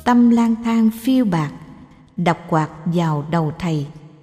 tâm lang thang phiêu bạt, đập quạt vào đầu thầy.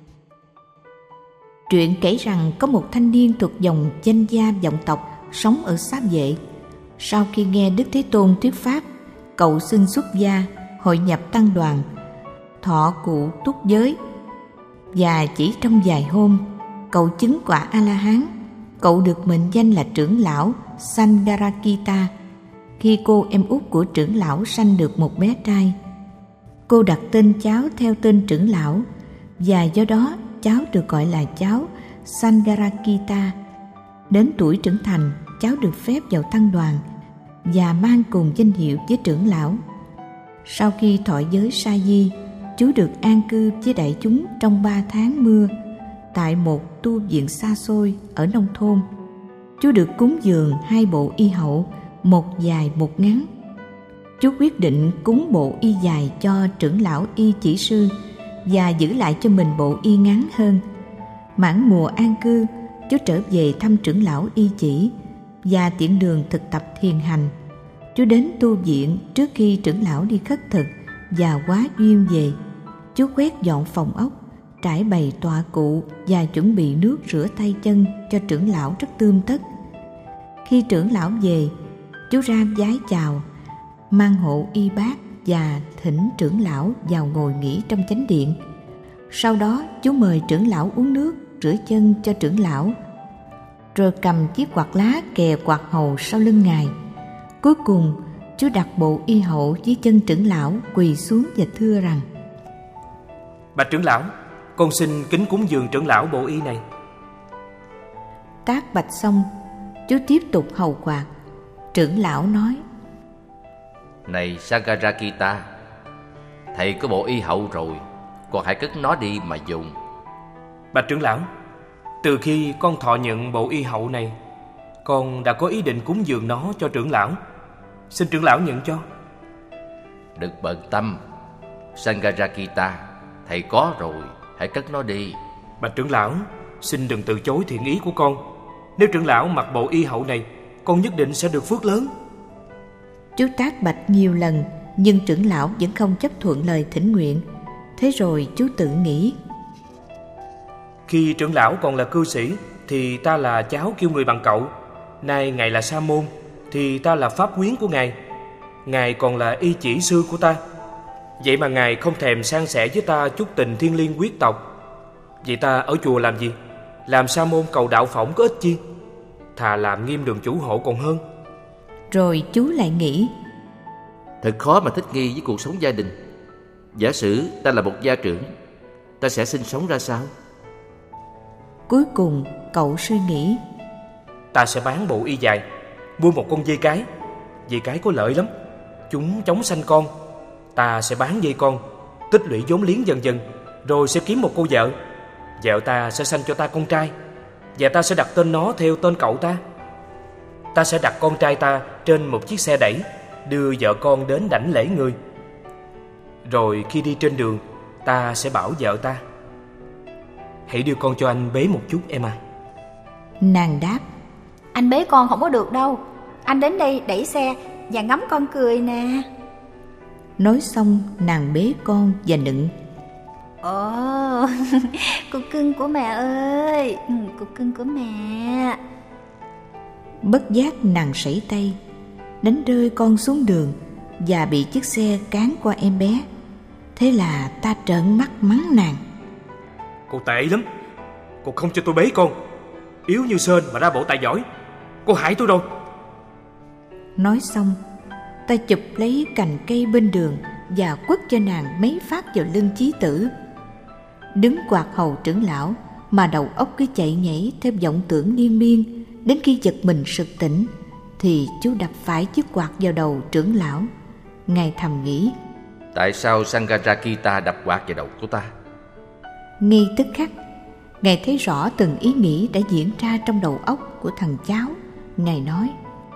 Truyện kể rằng có một thanh niên thuộc dòng danh gia vọng tộc sống ở Xá Vệ. Sau khi nghe Đức Thế Tôn thuyết pháp, cậu xin xuất gia, hội nhập tăng đoàn, thọ cụ túc giới, và chỉ trong vài hôm, cậu chứng quả A-la-hán. Cậu được mệnh danh là trưởng lão Sangarakita khi cô em út của trưởng lão sanh được một bé trai. Cô đặt tên cháu theo tên trưởng lão, và do đó cháu được gọi là cháu Sangarakita. Đến tuổi trưởng thành, cháu được phép vào tăng đoàn và mang cùng danh hiệu với trưởng lão. Sau khi thọ giới sa di, chú được an cư với đại chúng trong 3 tháng mưa tại một tu viện xa xôi ở nông thôn. Chú được cúng dường 2 bộ y hậu, một dài một ngắn. Chú quyết định cúng bộ y dài cho trưởng lão y chỉ sư và giữ lại cho mình bộ y ngắn hơn. Mãn mùa an cư, chú trở về thăm trưởng lão y chỉ và tiện đường thực tập thiền hành. Chú đến tu viện trước khi trưởng lão đi khất thực và quá duyên về. Chú quét dọn phòng ốc, trải bày tọa cụ và chuẩn bị nước rửa tay chân cho trưởng lão rất tươm tất. Khi trưởng lão về, chú ra vái chào, mang hộ y bát và thỉnh trưởng lão vào ngồi nghỉ trong chánh điện. Sau đó chú mời trưởng lão uống nước, rửa chân cho trưởng lão, rồi cầm chiếc quạt lá kè quạt hầu sau lưng ngài. Cuối cùng, chú đặt bộ y hậu dưới chân trưởng lão, quỳ xuống và thưa rằng: Bạch trưởng lão, con xin kính cúng dường trưởng lão bộ y này. Tác bạch xong, chú tiếp tục hầu quạt. Trưởng lão nói: Này Sangarakita, thầy có bộ y hậu rồi, con hãy cất nó đi mà dùng. Bạch trưởng lão, từ khi con thọ nhận bộ y hậu này, con đã có ý định cúng dường nó cho trưởng lão. Xin trưởng lão nhận cho. Đừng bận tâm, Sangarakita, thầy có rồi, hãy cất nó đi. Bạch trưởng lão, xin đừng từ chối thiện ý của con. Nếu trưởng lão mặc bộ y hậu này, con nhất định sẽ được phước lớn. Chú tác bạch nhiều lần, nhưng trưởng lão vẫn không chấp thuận lời thỉnh nguyện. Thế rồi chú tự nghĩ: Khi trưởng lão còn là cư sĩ thì ta là cháu kêu người bằng cậu. Nay ngài là sa môn thì ta là pháp quyến của ngài. Ngài còn là y chỉ sư của ta. Vậy mà ngài không thèm san sẻ với ta chút tình thiên liêng quyết tộc. Vậy ta ở chùa làm gì? Làm sa môn cầu đạo phỏng có ích chi? Thà làm nghiêm đường chủ hộ còn hơn. Rồi chú lại nghĩ: Thật khó mà thích nghi với cuộc sống gia đình. Giả sử ta là một gia trưởng, ta sẽ sinh sống ra sao? Cuối cùng cậu suy nghĩ: Ta sẽ bán bộ y dài, mua một con dê cái. Dê cái có lợi lắm, chúng chống sanh con. Ta sẽ bán dê con, tích lũy vốn liếng dần dần, rồi sẽ kiếm một cô vợ. Vợ ta sẽ sanh cho ta con trai, và ta sẽ đặt tên nó theo tên cậu ta. Ta sẽ đặt con trai ta trên một chiếc xe đẩy, đưa vợ con đến đảnh lễ người. Rồi khi đi trên đường, ta sẽ bảo vợ ta: Hãy đưa con cho anh bế một chút em à. Nàng đáp: Anh bế con không có được đâu. Anh đến đây đẩy xe và ngắm con cười nè. Nói xong nàng bế con và nựng: Ồ, cô cưng của mẹ ơi, cô cưng của mẹ. Bất giác nàng sẩy tay, đánh rơi con xuống đường và bị chiếc xe cán qua em bé. Thế là ta trợn mắt mắng nàng: Cô tệ lắm, cô không cho tôi bế con. Yếu như sên mà ra bộ tài giỏi. Cô hại tôi rồi. Nói xong, ta chụp lấy cành cây bên đường và quất cho nàng mấy phát vào lưng chí tử. Đứng quạt hầu trưởng lão mà đầu óc cứ chạy nhảy theo vọng tưởng liên miên. Đến khi giật mình sực tỉnh thì chú đập phải chiếc quạt vào đầu trưởng lão. Ngài thầm nghĩ: Tại sao Sangarakita đập quạt vào đầu của ta? Ngay tức khắc, Ngài thấy rõ từng ý nghĩ đã diễn ra trong đầu óc của thằng cháu. Ngài nói: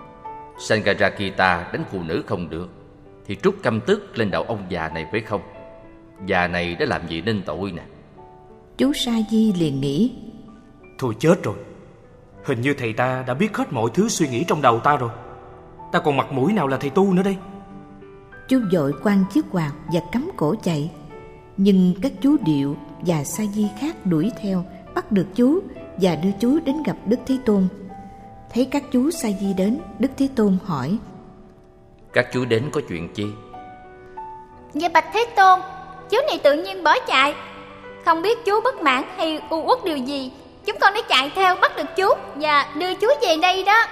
Sangarakita đánh phụ nữ không được thì trút căm tức lên đầu ông già này phải không? Già này đã làm gì nên tội nè. Chú Sa Di liền nghĩ: Thôi chết rồi, hình như thầy ta đã biết hết mọi thứ suy nghĩ trong đầu ta rồi. Ta còn mặt mũi nào là thầy tu nữa đây? Chú vội quăng chiếc quạt và cắm cổ chạy. Nhưng các chú Điệu và Sa Di khác đuổi theo, bắt được chú và đưa chú đến gặp Đức Thế Tôn. Thấy các chú Sa Di đến, Đức Thế Tôn hỏi: Các chú đến có chuyện chi? Dạ bạch Thế Tôn, chú này tự nhiên bỏ chạy. Không biết chú bất mãn hay u uất điều gì, chúng con đã chạy theo bắt được chú và đưa chú về đây đó.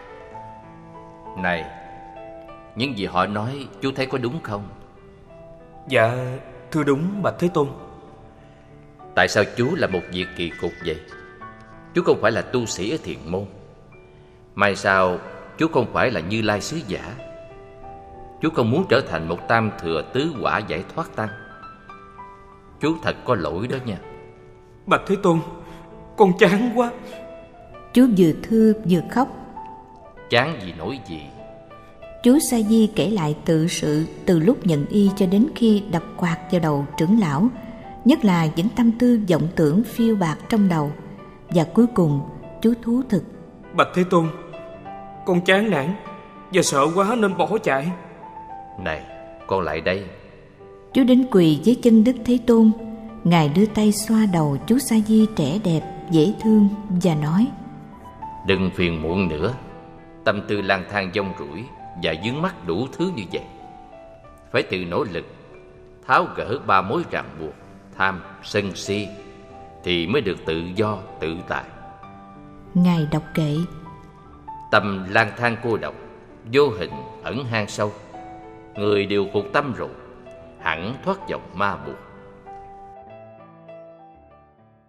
Này, những gì họ nói chú thấy có đúng không? Dạ, thưa đúng bạch Thế Tôn. Tại sao chú làm một việc kỳ cục vậy? Chú không phải là tu sĩ ở Thiền Môn. Mai sao chú không phải là Như Lai sứ giả. Chú không muốn trở thành một tam thừa tứ quả giải thoát tăng. Chú thật có lỗi đó nha. Bạch Thế Tôn, con chán quá. Chú vừa thưa vừa khóc. Chán gì nổi gì? Chú Sa Di kể lại tự sự từ lúc nhận y cho đến khi đập quạt vào đầu trưởng lão, nhất là những tâm tư vọng tưởng phiêu bạt trong đầu. Và cuối cùng chú thú thực: Bạch Thế Tôn, con chán nản và sợ quá nên bỏ chạy. Này, con lại đây. Chú đến quỳ dưới chân Đức Thế Tôn. Ngài đưa tay xoa đầu chú Sa Di trẻ đẹp, dễ thương và nói: Đừng phiền muộn nữa. Tâm tư lang thang dông rủi và vướng mắc đủ thứ như vậy. Phải tự nỗ lực tháo gỡ ba mối ràng buộc tham, sân si thì mới được tự do, tự tại. Ngài đọc kệ: Tâm lang thang cô độc, vô hình ẩn hang sâu. Người điều phục tâm rồi, hẳn thoát vòng ma buộc.